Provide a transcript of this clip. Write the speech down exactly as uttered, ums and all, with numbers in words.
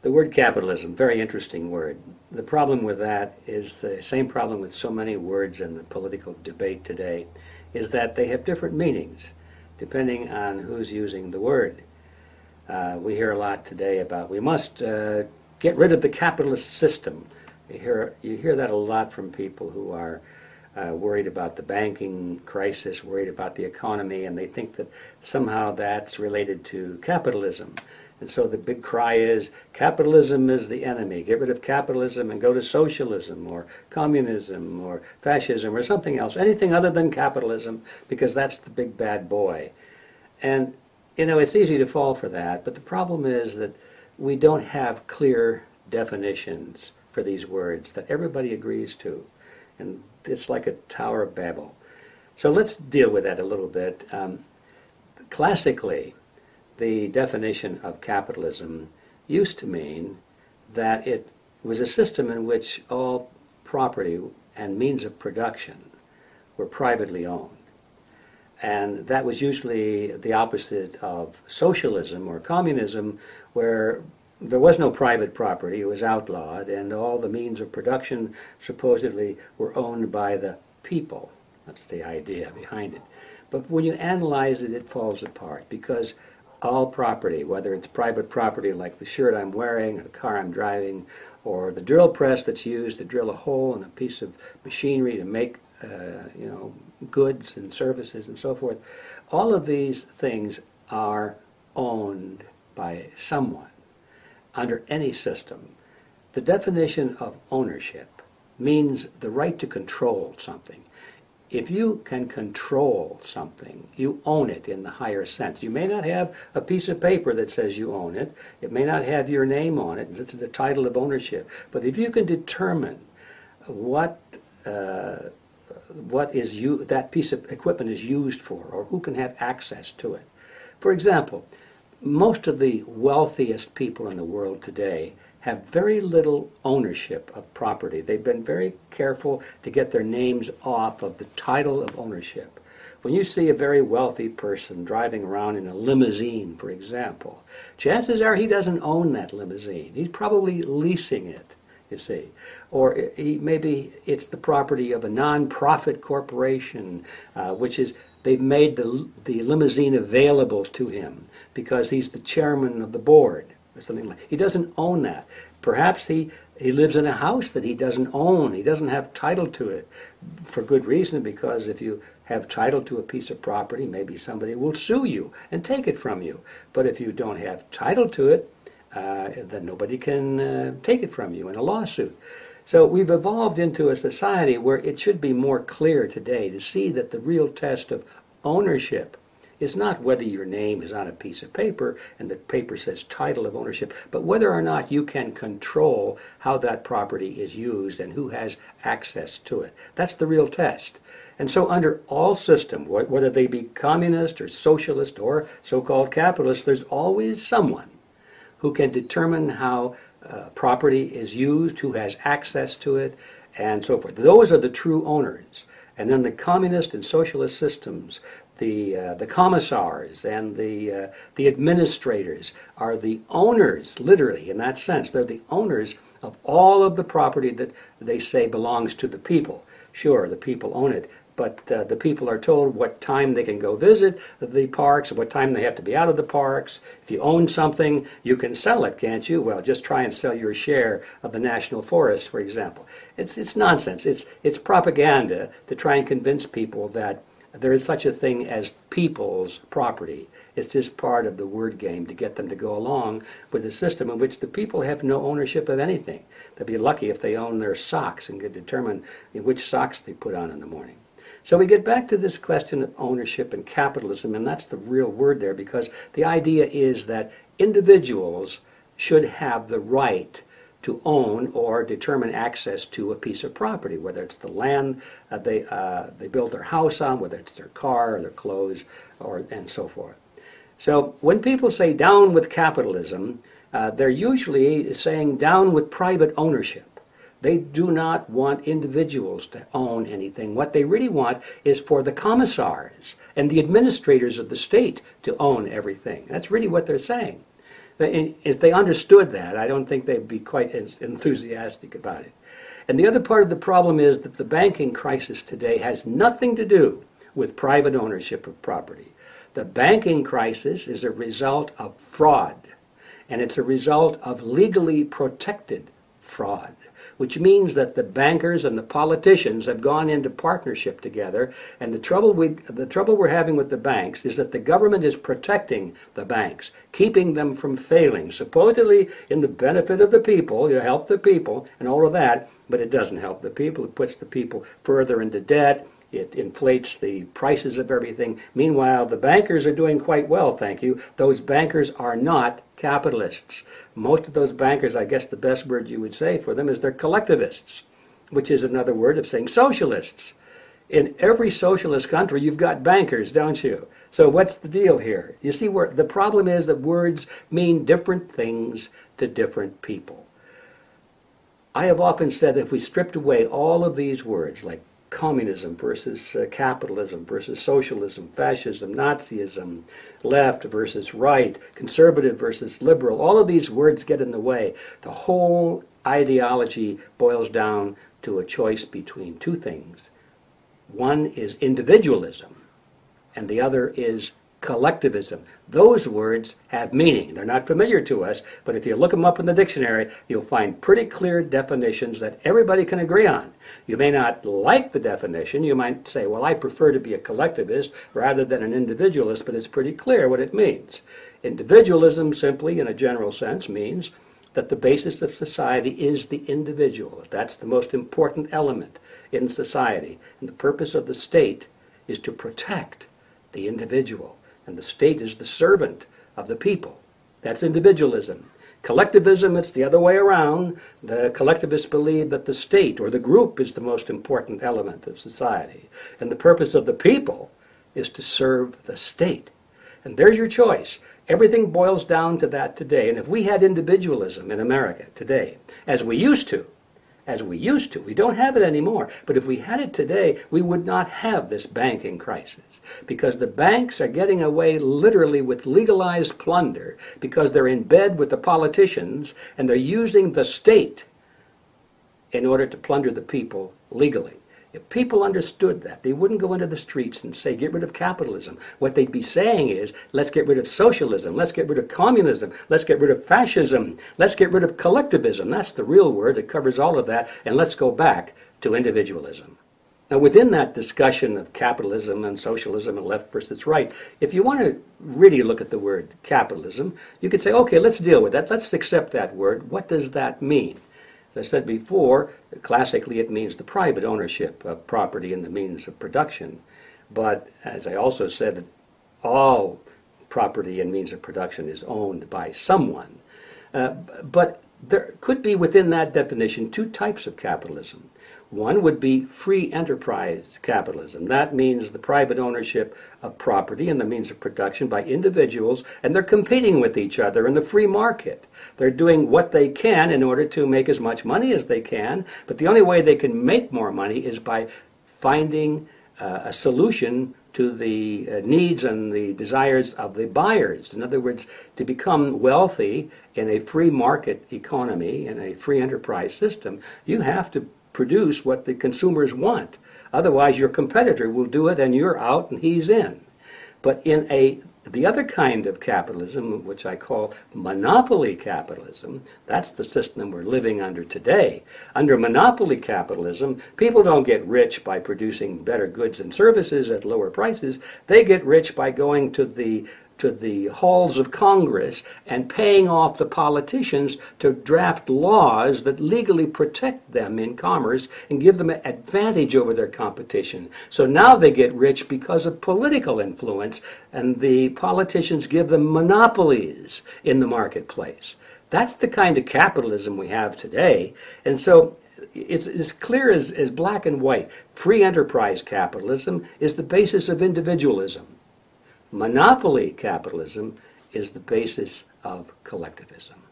The word capitalism, very interesting word. The problem with that is the same problem with so many words in the political debate today, is that they have different meanings depending on who's using the word. Uh, we hear a lot today about we must uh, get rid of the capitalist system. You hear, you hear that a lot from people who are uh, worried about the banking crisis, worried about the economy, and they think that somehow that's related to capitalism. And so the big cry is, capitalism is the enemy. Get rid of capitalism and go to socialism or communism or fascism or something else, anything other than capitalism, because that's the big bad boy. And, you know, it's easy to fall for that, but the problem is that we don't have clear definitions for these words that everybody agrees to. And it's like a Tower of Babel. So let's deal with that a little bit. Um, classically, the definition of capitalism used to mean that it was a system in which all property and means of production were privately owned. And that was usually the opposite of socialism or communism, where there was no private property, it was outlawed, and all the means of production supposedly were owned by the people. That's the idea behind it. But when you analyze it, it falls apart, because all property, whether it's private property like the shirt I'm wearing, or the car I'm driving, or the drill press that's used to drill a hole in a piece of machinery to make uh, you know, goods and services and so forth, all of these things are owned by someone under any system. The definition of ownership means the right to control something. If you can control something, you own it in the higher sense. You may not have a piece of paper that says you own it. It may not have your name on it. This is the title of ownership. But if you can determine what uh, what is you, that piece of equipment is used for, or who can have access to it. For example, most of the wealthiest people in the world today have very little ownership of property. They've been very careful to get their names off of the title of ownership. When you see a very wealthy person driving around in a limousine, for example, chances are he doesn't own that limousine. He's probably leasing it, you see. Or he, maybe it's the property of a non-profit corporation, uh, which is they've made the, the limousine available to him because he's the chairman of the board. Or something like he doesn't own that. Perhaps he, he lives in a house that he doesn't own. He doesn't have title to it for good reason, because if you have title to a piece of property, maybe somebody will sue you and take it from you. But if you don't have title to it, uh, then nobody can uh, take it from you in a lawsuit. So we've evolved into a society where it should be more clear today to see that the real test of ownership is not whether your name is on a piece of paper and the paper says title of ownership, but whether or not you can control how that property is used and who has access to it. That's the real test. And so under all systems, whether they be communist or socialist or so-called capitalist, there's always someone who can determine how uh, property is used, who has access to it, and so forth. Those are the true owners. And then the communist and socialist systems, the uh, the commissars and the uh, the administrators are the owners, literally in that sense. They're the owners of all of the property that they say belongs to the people. Sure, the people own it, but uh, the people are told what time they can go visit the parks, what time they have to be out of the parks. If you own something, you can sell it, can't you? Well, just try and sell your share of the national forest, for example. It's it's nonsense. It's it's propaganda to try and convince people that there is such a thing as people's property. It's just part of the word game to get them to go along with a system in which the people have no ownership of anything. They'll be lucky if they own their socks and can determine which socks they put on in the morning. So we get back to this question of ownership and capitalism, and that's the real word there, because the idea is that individuals should have the right to own or determine access to a piece of property, whether it's the land uh, they uh, they built their house on, whether it's their car or their clothes, or and so forth. So when people say down with capitalism, uh, they're usually saying down with private ownership. They do not want individuals to own anything. What they really want is for the commissars and the administrators of the state to own everything. That's really what they're saying. If they understood that, I don't think they'd be quite as enthusiastic about it. And the other part of the problem is that the banking crisis today has nothing to do with private ownership of property. The banking crisis is a result of fraud, and it's a result of legally protected fraud, which means that the bankers and the politicians have gone into partnership together, and the trouble we the trouble we're having with the banks is that the government is protecting the banks, keeping them from failing, supposedly in the benefit of the people, you help the people and all of that, but it doesn't help the people. It puts the people further into debt. It inflates the prices of everything. Meanwhile, the bankers are doing quite well, thank you. Those bankers are not capitalists. Most of those bankers, I guess the best word you would say for them is they're collectivists, which is another word of saying socialists. In every socialist country, you've got bankers, don't you? So what's the deal here? You see, where the problem is that words mean different things to different people. I have often said that if we stripped away all of these words, like communism versus uh, capitalism versus socialism, fascism, Nazism, left versus right, conservative versus liberal, all of these words get in the way. The whole ideology boils down to a choice between two things. One is individualism, and the other is collectivism. Those words have meaning. They're not familiar to us, but if you look them up in the dictionary, you'll find pretty clear definitions that everybody can agree on. You may not like the definition. You might say, well, I prefer to be a collectivist rather than an individualist, but it's pretty clear what it means. Individualism simply, in a general sense, means that the basis of society is the individual. That's the most important element in society. And the purpose of the state is to protect the individual. And the state is the servant of the people. That's individualism. Collectivism, it's the other way around. The collectivists believe that the state or the group is the most important element of society. And the purpose of the people is to serve the state. And there's your choice. Everything boils down to that today. And if we had individualism in America today, as we used to, as we used to. We don't have it anymore. But if we had it today, we would not have this banking crisis, because the banks are getting away literally with legalized plunder because they're in bed with the politicians and they're using the state in order to plunder the people legally. If people understood that, they wouldn't go into the streets and say, get rid of capitalism. What they'd be saying is, let's get rid of socialism, let's get rid of communism, let's get rid of fascism, let's get rid of collectivism. That's the real word that covers all of that, and let's go back to individualism. Now, within that discussion of capitalism and socialism and left versus right, if you want to really look at the word capitalism, you could say, okay, let's deal with that. Let's accept that word. What does that mean? As I said before, classically it means the private ownership of property and the means of production. But as I also said, all property and means of production is owned by someone. Uh, but there could be within that definition two types of capitalism. One would be free enterprise capitalism. That means the private ownership of property and the means of production by individuals, and they're competing with each other in the free market. They're doing what they can in order to make as much money as they can, but the only way they can make more money is by finding uh, a solution to the uh, needs and the desires of the buyers. In other words, to become wealthy in a free market economy, in a free enterprise system, you have to produce what the consumers want. Otherwise, your competitor will do it and you're out and he's in. But in a the other kind of capitalism, which I call monopoly capitalism, that's the system we're living under today. Under monopoly capitalism, people don't get rich by producing better goods and services at lower prices. They get rich by going to the to the halls of Congress and paying off the politicians to draft laws that legally protect them in commerce and give them an advantage over their competition. So now they get rich because of political influence, and the politicians give them monopolies in the marketplace. That's the kind of capitalism we have today. And so it's as clear as, as black and white. Free enterprise capitalism is the basis of individualism. Monopoly capitalism is the basis of collectivism.